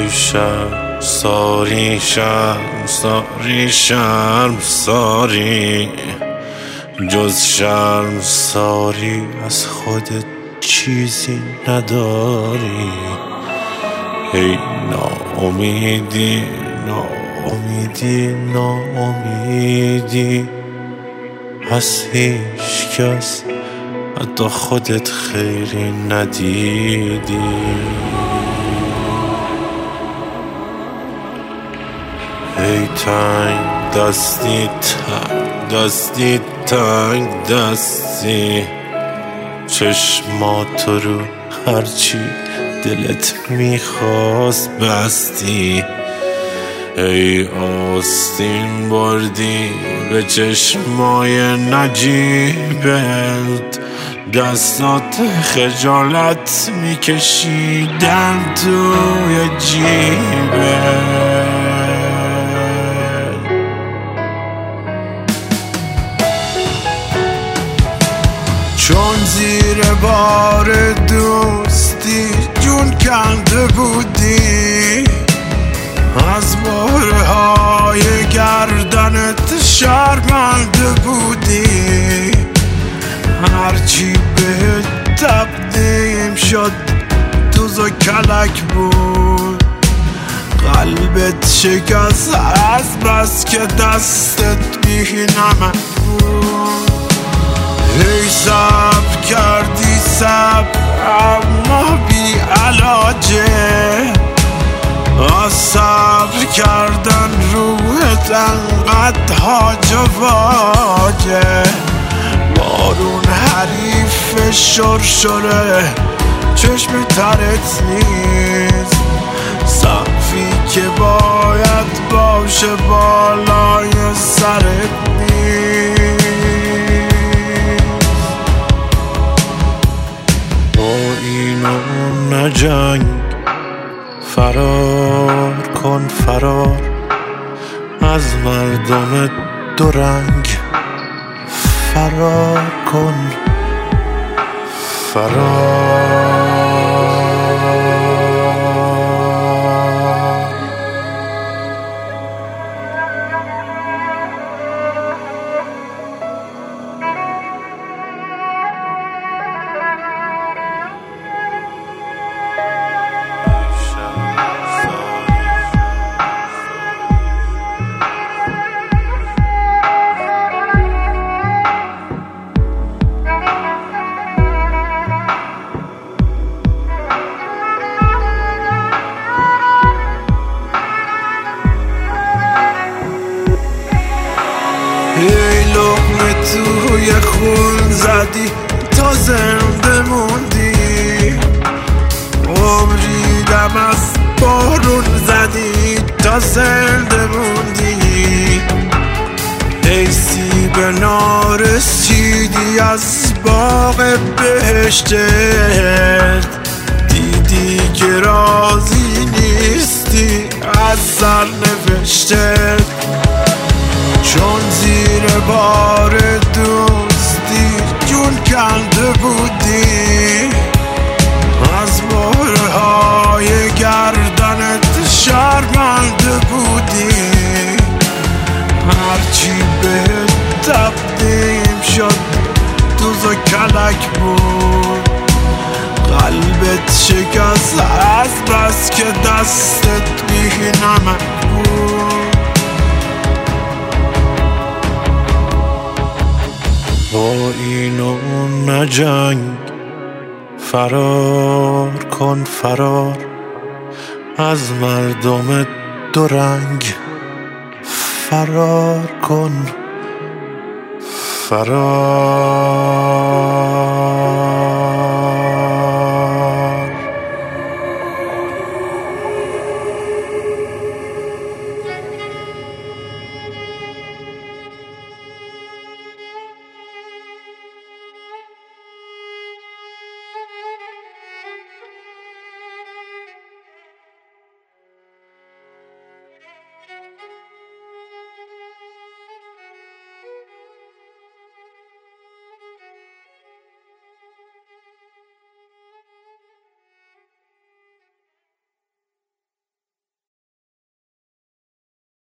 ساری شرم ساری جز شرم ساری از خودت چیزی نداری. ای ناامیدی از هیچ کس حتی خودت خیری ندیدی. ای تنگ دستی چشمات رو هرچی دلت میخواست بستی. ای آستین بردی به چشمای نجیبت، دستات خجالت میکشیدن توی جیبت. چون زیر بار دوستی جون کنده بودی، از بارهای گردنت شرمنده بودی. هرچی بهت تقدیم شد دوز و کلک بود، قلبت شکست از بس که دستت بی نمک بود. ای صبر کردی اما بی علاجه، از صبر کردن روحت انقدر هاج و واجه. بارون حریف شرشره چشم ترت نیست، سقفی که باید باشه بالای سرت نیست. با اینو نجنگ، فرار کن فرار از مردم دورنگ، فرار کن فرار. ای لقمه توی خون زدی تا زنده موندی، عمری دم از بارون زدی تا زنده موندی. ای سیب نارس چیدی از باغ بهشتت، دیدی که راضی نیستی از سرنوشتت. چون زیر بار دوستی جون کنده بودی، از بارهای گردنت شرمنده بودی. هرچی بهت تقدیم شد دوز و کلک بود، قلبت شکست از بس که دستت بی نمک بود. با اینو نجنگ، فرار کن فرار از مردم دورنگ، فرار کن فرار.